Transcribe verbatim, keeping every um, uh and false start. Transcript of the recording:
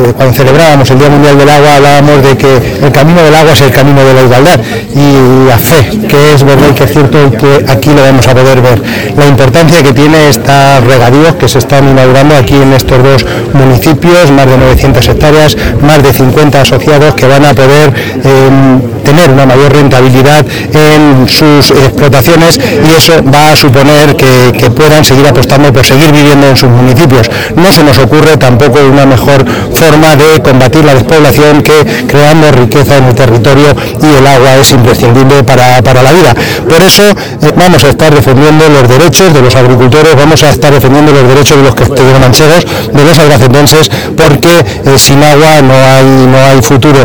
eh, cuando celebrábamos el Día Mundial del Agua hablábamos de que el camino del agua es el camino de la igualdad y la fe, que es verdad y que es cierto y que aquí lo vamos a poder ver. La importancia que tiene estos regadíos que se están inaugurando aquí en estos dos municipios, más de novecientas hectáreas, más de cincuenta asociados que van a poder eh, tener una mayor rentabilidad en sus explotaciones y eso va a suponer que, que puedan seguir apostando por seguir viviendo en sus municipios. No se nos ocurre tampoco una mejor forma de combatir la despoblación que creando riqueza en el territorio y el agua es imprescindible para, para la vida. Por eso eh, vamos a estar defendiendo los derechos de los agricultores, vamos a estar defendiendo los derechos de los castellano-manchegos, de los albacetenses, porque eh, sin agua no hay, no hay futuro.